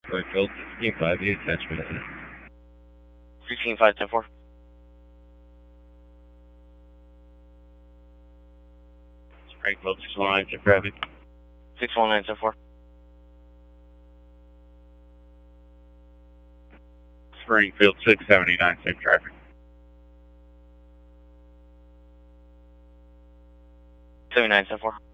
Springfield 165, the attachment. 16510-4. Springfield 619, safe traffic. 61910-4. Springfield 679, safe traffic. 7910-4.